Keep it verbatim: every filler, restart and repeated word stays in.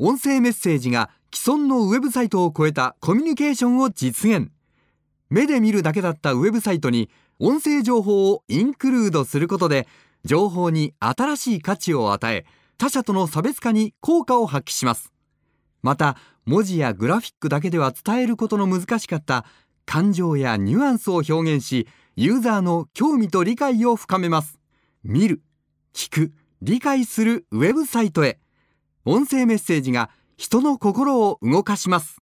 音声メッセージが既存のウェブサイトを超えたコミュニケーションを実現。目で見るだけだったウェブサイトに音声情報をインクルードすることで、情報に新しい価値を与え、他社との差別化に効果を発揮します。また、文字やグラフィックだけでは伝えることの難しかった感情やニュアンスを表現し、ユーザーの興味と理解を深めます。見る、聞く、理解するウェブサイトへ。音声メッセージが人の心を動かします。